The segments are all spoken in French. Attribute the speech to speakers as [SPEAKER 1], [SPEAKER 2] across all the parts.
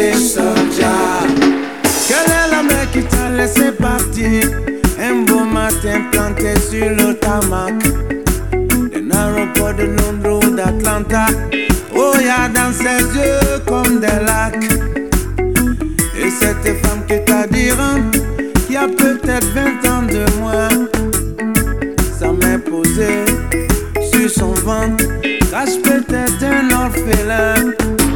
[SPEAKER 1] British soldier. Quelle est la mer qui t'a laissé partir? Un beau matin planté sur le tarmac d'un aéroport de Londres ou d'Atlanta. Oh, y'a dans ses yeux comme des lacs. Et cette femme qui t'a dit qui a peut-être 20 ans de moins, sa main posée sur son ventre cache peut-être un orphelin.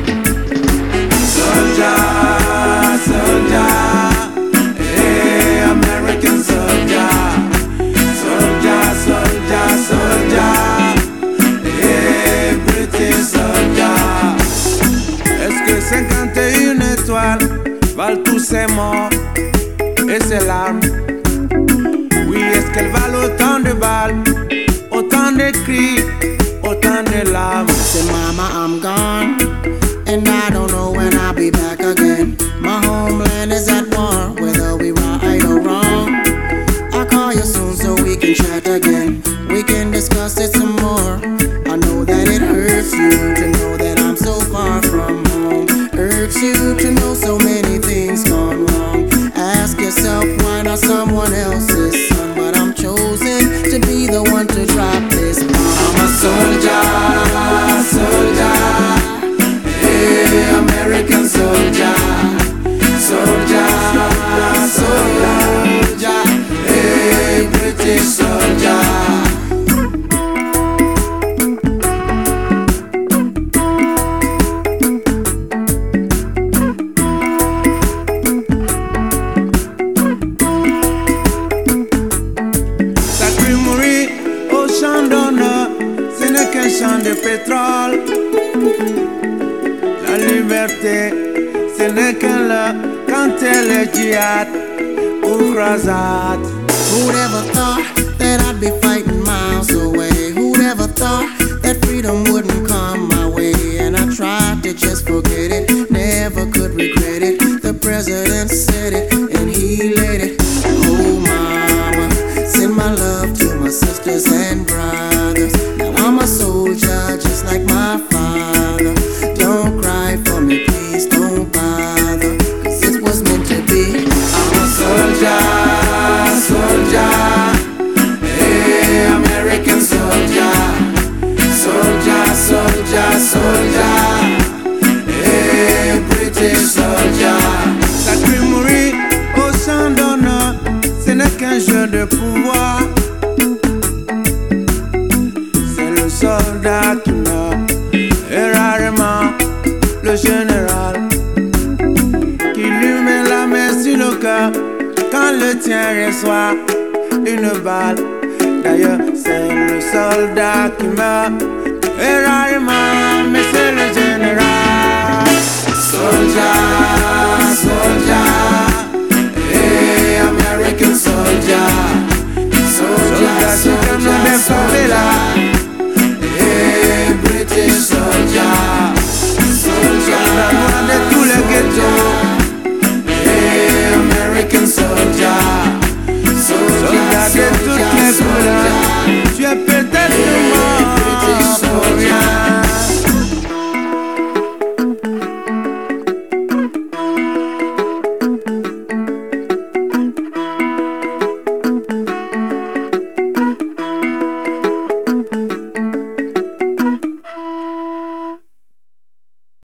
[SPEAKER 1] Soldier, soldier, hey, American soldier. Soldier, soldier, soldier, hey, British soldier. Est-ce que 51 étoiles valent tous ces morts et ces larmes? Oui, est-ce qu'elles valent autant de balles, autant de cris, autant de larmes?
[SPEAKER 2] Say, mama, I'm gone, and I don't know when I'll be back again. My homeland is at war, whether we right or wrong. I'll call you soon so we can chat again. We can discuss it some more. I know that it hurts you to know that I'm so far from home. Hurts you to know so many things gone wrong. Ask yourself why not someone else's son, but I'm chosen to be the one to drop this bomb.
[SPEAKER 1] I'm a soldier, soldier, hey, American soldier. Soldier, soldier, hey, British soldier. Au champ d'honneur, ce n'est qu'un champ de pétrole. La liberté, ce n'est qu'un leurre quand elle est djihad ou croisade.
[SPEAKER 2] Who'd ever thought that I'd be fighting miles away? Who'd ever thought that freedom wouldn't come my way? And I tried to just forget it, never could regret it. The president said it, and he let it. Oh mama, send my love to my sisters and brothers. Now I'm a soldier just like my father. Don't cry for me, please don't bother, 'cause it was meant to be.
[SPEAKER 1] I'm a soldier, soldier, hey, American soldier. Soldier, soldier, soldier, hey, British soldier. Sacré mourir au champ d'honneur, ce n'est qu'un jeu de pouvoir. C'est le soldat qui meurt, et rarement le général qui lui met la main sur le cœur quand le tien reçoit une balle. D'ailleurs, c'est le soldat qui meurt, et rarement, mais c'est le général. Soldier, soldier.